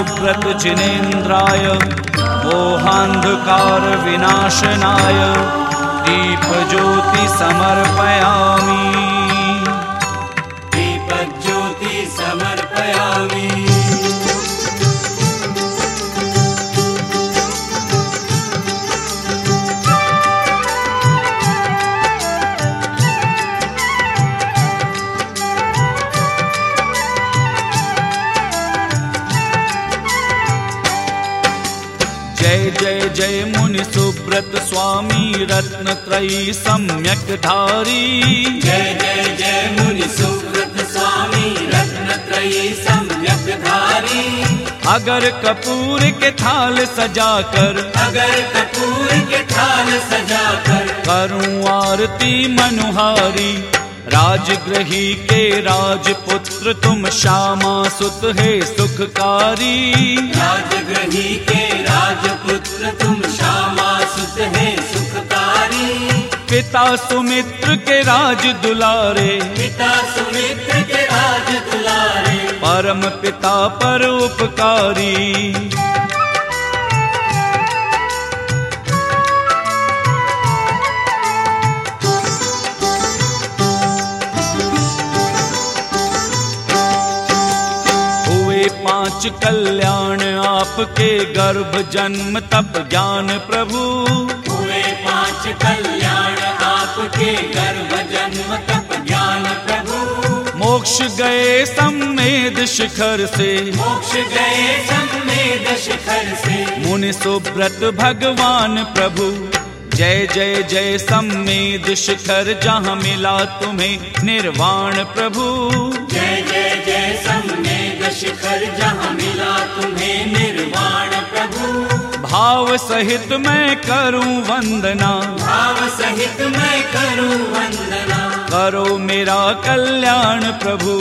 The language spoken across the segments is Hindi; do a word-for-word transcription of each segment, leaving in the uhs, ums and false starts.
सुव्रत जिनेन्द्राय मोहान्धकार विनाशनाय दीप ज्योति समर्पयामि। दीप ज्योति समर्पयामि। जय जय जय मुनि सुव्रत स्वामी रत्नत्रयी सम्यक धारी। जय जय जय मुनि सुव्रत स्वामी रत्नत्रयी सम्यक धारी। अगर कपूर के थाल सजाकर अगर कपूर के थाल सजाकर करूं आरती मनुहारी। राजगृही के राजपुत्र तुम श्यामा सुत है सुखकारी। राजगृही के राजपुत्र तुम श्यामा सुत है सुखकारी। पिता सुमित्र के राज दुलारे पिता सुमित्र के राज दुलारे परम पिता पर उपकारी। पांच कल्याण आपके गर्भ जन्म तप ज्ञान प्रभु। हुए पांच कल्याण आपके गर्भ जन्म तप ज्ञान प्रभु। मोक्ष गए सम्मेद शिखर से मोक्ष गए सम्मेद शिखर से मुनि सुव्रत भगवान प्रभु। जय जय जय सम्मेद शिखर जहाँ मिला तुम्हें निर्वाण प्रभु। जय जय जय सम्मेद शिखर जहाँ मिला तुम्हें निर्वाण प्रभु। भाव सहित मैं करूं वंदना भाव सहित मैं करूं वंदना। करो मेरा कल्याण प्रभु।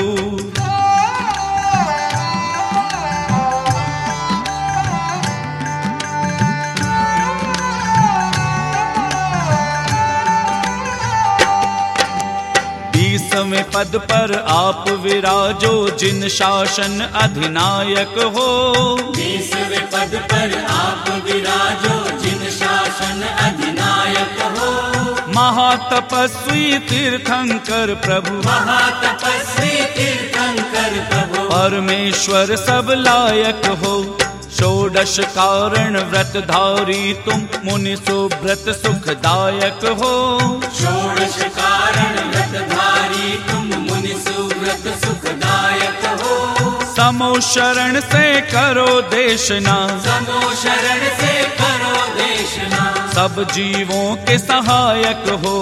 बीसवें पद पर आप विराजो जिन शासन अधिनायक हो। बीसवें पद पर आप विराजो जिन शासन अधिनायक हो। महातपस्वी तीर्थंकर प्रभु महातपस्वी तीर्थंकर प्रभु। परमेश्वर सब लायक हो। षोडश कारण व्रतधारी तुम मुनि सुव्रत सुखदायक हो। षोडश कारण व्रतधारी तुम मुनि सुव्रत सुखदायक हो। समो शरण से करो देशना समो शरण से करो देशना। सब जीवों के सहायक हो।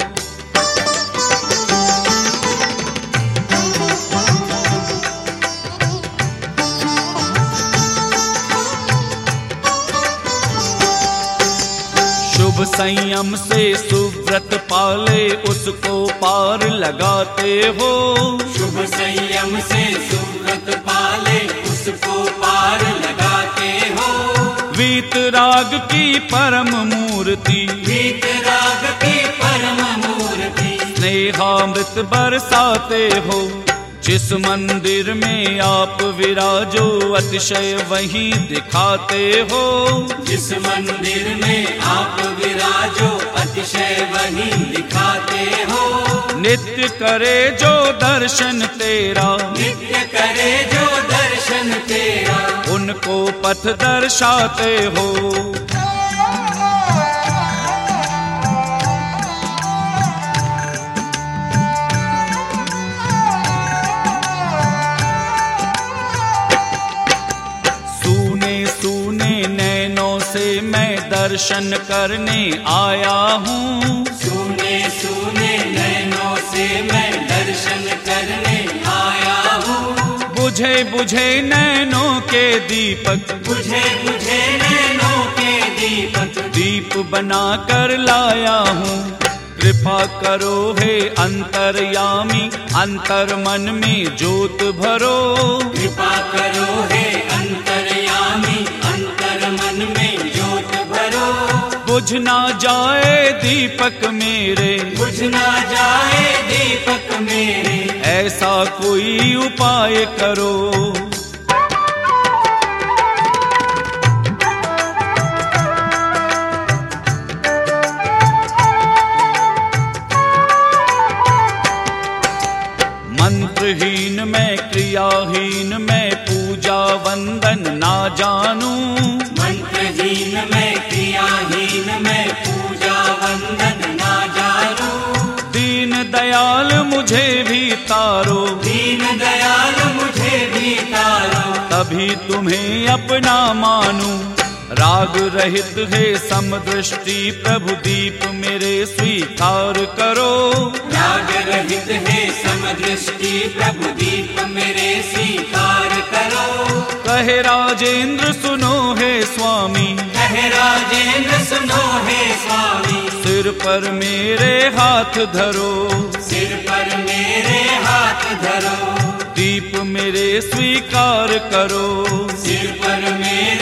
शुभ संयम से सुव्रत पाले उसको पार लगाते हो। शुभ संयम से सुव्रत पाले उसको पार लगाते हो। वीतराग की परम मूर्ति वीतराग की परम मूर्ति स्नेहामृत बरसाते हो। जिस मंदिर में आप विराजो अतिशय वहीं दिखाते हो। जिस मंदिर में आप विराजो अतिशय वहीं दिखाते हो। नित्य करे जो दर्शन तेरा नित्य करे जो दर्शन तेरा उनको पथ दर्शाते हो। मैं दर्शन करने आया हूँ। सुने सुने नैनों से मैं दर्शन करने आया हूँ। बुझे बुझे नैनों के दीपक बुझे बुझे नैनों के दीपक दीप बना कर लाया हूँ। कृपा करो हे अंतर्यामी अंतर मन में ज्योत भरो। कृपा करो हे अंतर्यामी अंतर मन में ज्योत भरो। बुझ ना जाए दीपक मेरे बुझ ना जाए दीपक मेरे ऐसा कोई उपाय करो। मैं क्रियाहीन मैं पूजा वंदन ना जानू। दीन दयाल मुझे भी तारो, दीन दयाल मुझे भी तारो, तभी तुम्हें अपना मानूं। राग रहित है समदृष्टि प्रभु दीप मेरे स्वीकार करो। राग रहित है समदृष्टि प्रभु दीप मेरे स्वीकार करो। कहे राजेंद्र सुनो है स्वामी, कहे राजेंद्र सुनो है स्वामी, सिर पर मेरे हाथ धरो। सिर पर मेरे हाथ धरो, दीप मेरे स्वीकार करो। सिर पर मेरे